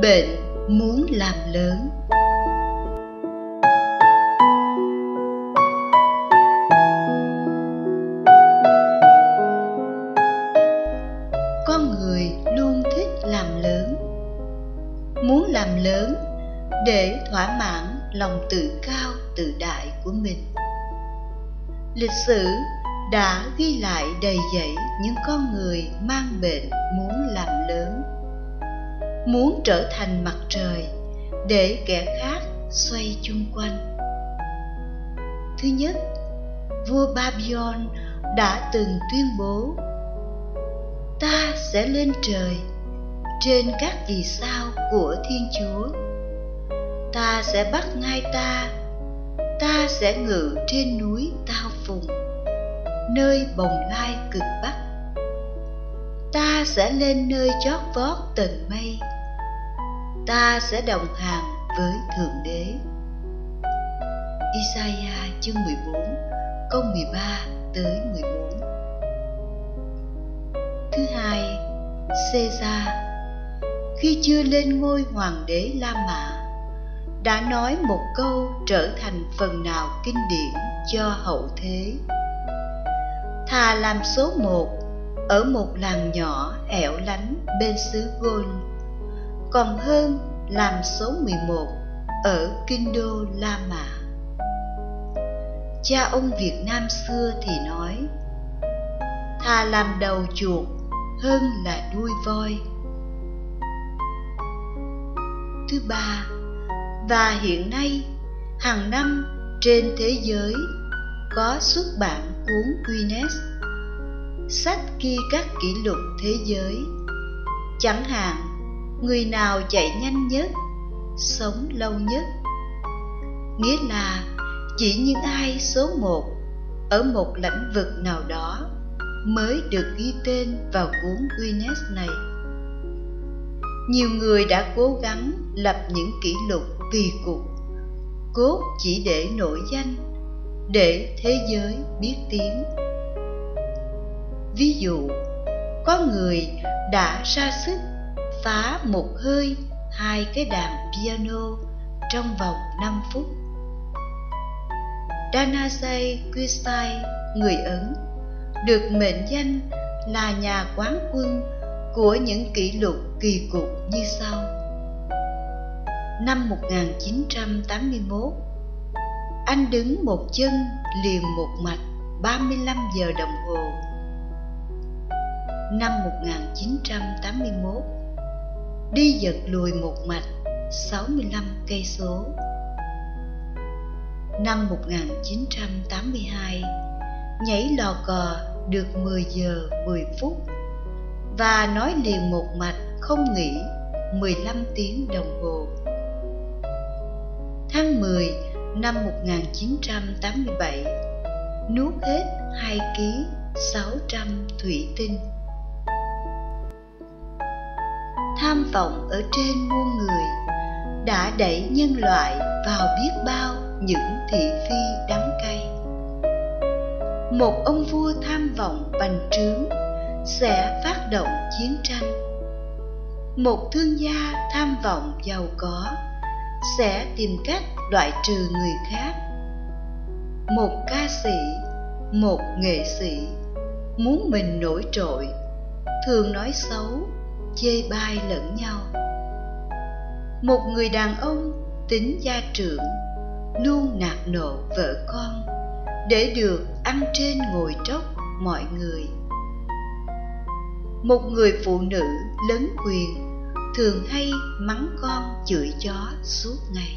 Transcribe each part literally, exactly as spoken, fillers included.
Bệnh muốn làm lớn. Con người luôn thích làm lớn, muốn làm lớn để thỏa mãn lòng tự cao tự đại của mình. Lịch sử đã ghi lại đầy dẫy những con người mang bệnh muốn làm lớn, muốn trở thành mặt trời để kẻ khác xoay chung quanh. Thứ nhất, vua Babylon đã từng tuyên bố: ta sẽ lên trời, trên các vì sao của Thiên Chúa. Ta sẽ bắt ngai ta, ta sẽ ngự trên núi Tao Phùng, nơi bồng lai cực bắc. Ta sẽ lên nơi chót vót tầng mây, ta sẽ đồng hành với Thượng Đế. Isaiah chương mười bốn, câu mười ba tới mười bốn. Thứ hai, Caesar khi chưa lên ngôi hoàng đế La Mã đã nói một câu trở thành phần nào kinh điển cho hậu thế: thà làm số một ở một làng nhỏ hẻo lánh bên xứ Gaul, còn hơn làm số mười một ở kinh đô La Mã. Cha ông Việt Nam xưa thì nói: thà làm đầu chuột hơn là đuôi voi. Thứ ba, và hiện nay hàng năm trên thế giới có xuất bản cuốn Guinness, sách ghi các kỷ lục thế giới. Chẳng hạn, người nào chạy nhanh nhất, sống lâu nhất. Nghĩa là chỉ những ai số một ở một lĩnh vực nào đó mới được ghi tên vào cuốn Guinness này. Nhiều người đã cố gắng lập những kỷ lục kỳ cục, cốt chỉ để nổi danh, để thế giới biết tiếng. Ví dụ, có người đã ra sức phá một hơi hai cái đàn piano trong vòng năm phút. Danasai Kusai, người Ấn, được mệnh danh là nhà quán quân của những kỷ lục kỳ cục như sau. Năm một nghìn chín trăm tám mươi mốt, anh đứng một chân liền một mạch ba mươi lăm giờ đồng hồ. Năm một nghìn chín trăm tám mươi mốt, đi giật lùi một mạch sáu mươi lăm cây số. Năm một nghìn chín trăm tám mươi hai, nhảy lò cò được mười giờ mười phút và nói liền một mạch không nghỉ mười lăm tiếng đồng hồ. Tháng mười năm một nghìn chín trăm tám mươi bảy, nuốt hết hai ký sáu trăm thủy tinh. Tham vọng ở trên muôn người đã đẩy nhân loại vào biết bao những thị phi đắng cay. Một ông vua tham vọng bành trướng sẽ phát động chiến tranh. Một thương gia tham vọng giàu có sẽ tìm cách loại trừ người khác. Một ca sĩ, một nghệ sĩ muốn mình nổi trội thường nói xấu, chê bai lẫn nhau. Một người đàn ông tính gia trưởng luôn nạt nộ vợ con để được ăn trên ngồi tróc mọi người. Một người phụ nữ lấn quyền thường hay mắng con chửi chó suốt ngày.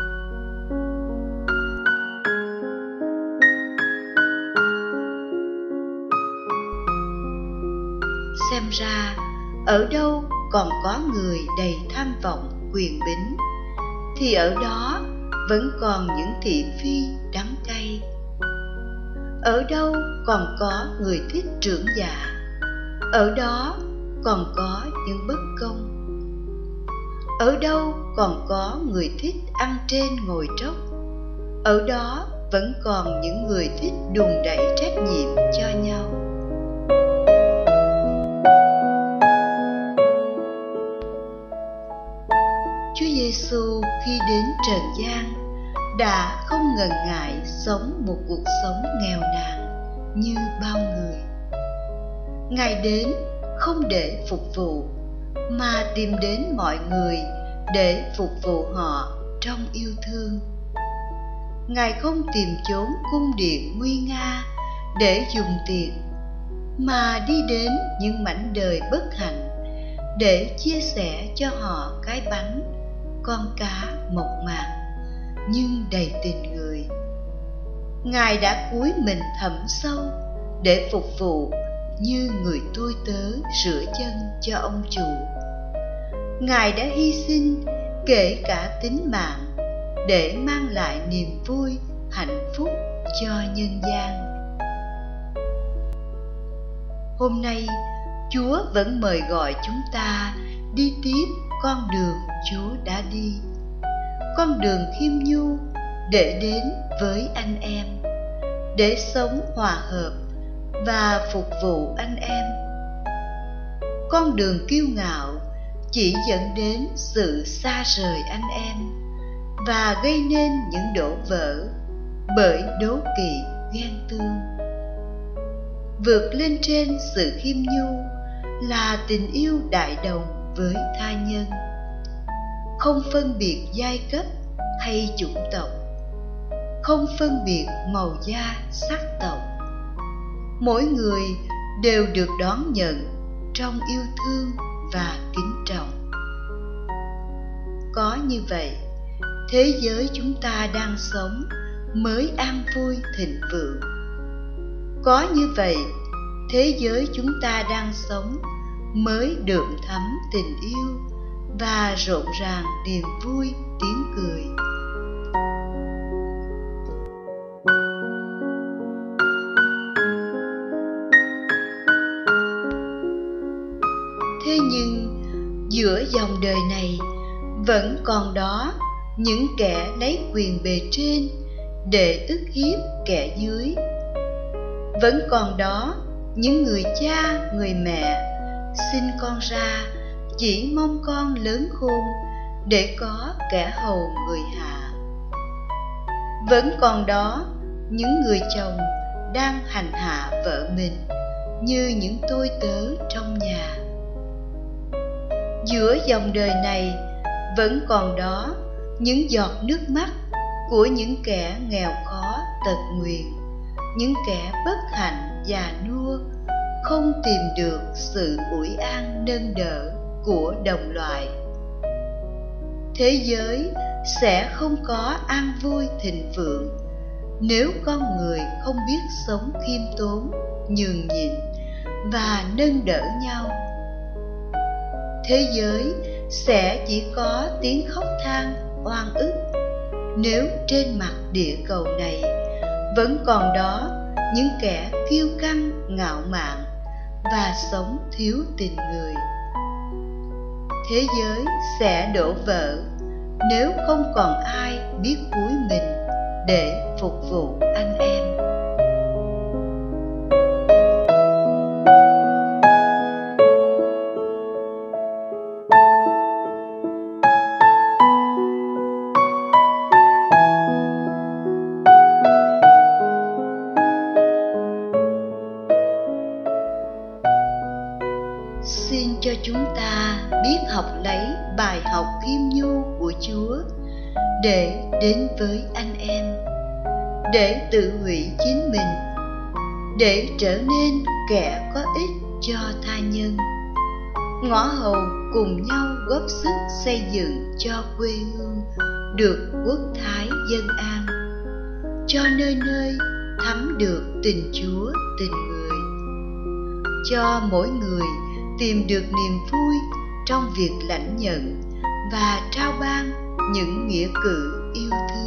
Xem ra ở đâu còn có người đầy tham vọng quyền bính thì ở đó vẫn còn những thị phi đắng cay. Ở đâu còn có người thích trưởng dạ, ở đó còn có những bất công. Ở đâu còn có người thích ăn trên ngồi tróc, ở đó vẫn còn những người thích đùn đẩy trách nhiệm cho nhau. gian đã không ngần ngại sống một cuộc sống nghèo nàn như bao người. Ngài đến không để phục vụ, mà tìm đến mọi người để phục vụ họ trong yêu thương. Ngài không tìm chốn cung điện nguy nga để dùng tiền, mà đi đến những mảnh đời bất hạnh để chia sẻ cho họ cái bánh, con cá mộc mạc nhưng đầy tình người. Ngài đã cúi mình thẳm sâu để phục vụ như người tôi tớ rửa chân cho ông chủ. Ngài đã hy sinh kể cả tính mạng để mang lại niềm vui, hạnh phúc cho nhân gian. Hôm nay, Chúa vẫn mời gọi chúng ta đi tiếp con đường Chúa đã đi, con đường khiêm nhu để đến với anh em, để sống hòa hợp và phục vụ anh em. Con đường kiêu ngạo chỉ dẫn đến sự xa rời anh em và gây nên những đổ vỡ bởi đố kỵ, ghen tương. Vượt lên trên sự khiêm nhu là tình yêu đại đồng với tha nhân, không phân biệt giai cấp hay chủng tộc, không phân biệt màu da, sắc tộc. Mỗi người đều được đón nhận trong yêu thương và kính trọng. Có như vậy, thế giới chúng ta đang sống mới an vui thịnh vượng. Có như vậy, thế giới chúng ta đang sống mới đượm thắm tình yêu và rộn ràng niềm vui, tiếng cười. Thế nhưng giữa dòng đời này vẫn còn đó những kẻ lấy quyền bề trên để ức hiếp kẻ dưới. Vẫn còn đó những người cha, người mẹ sinh con ra chỉ mong con lớn khôn để có kẻ hầu người hạ. Vẫn còn đó những người chồng đang hành hạ vợ mình như những tôi tớ trong nhà. Giữa dòng đời này vẫn còn đó những giọt nước mắt của những kẻ nghèo khó tật nguyền, những kẻ bất hạnh già nua không tìm được sự ủi an nâng đỡ của đồng loại. Thế giới sẽ không có an vui thịnh vượng nếu con người không biết sống khiêm tốn, nhường nhịn và nâng đỡ nhau. Thế giới sẽ chỉ có tiếng khóc than oan ức nếu trên mặt địa cầu này vẫn còn đó những kẻ kiêu căng, ngạo mạn và sống thiếu tình người. Thế giới sẽ đổ vỡ nếu không còn ai biết cúi mình để phục vụ anh em. Xin cho chúng ta biết học lấy bài học khiêm nhu của Chúa để đến với anh em, để tự hủy chính mình, để trở nên kẻ có ích cho tha nhân, ngõ hầu cùng nhau góp sức xây dựng cho quê hương được quốc thái dân an, cho nơi nơi thắm được tình Chúa tình người, cho mỗi người tìm được niềm vui trong việc lãnh nhận và trao ban những nghĩa cử yêu thương.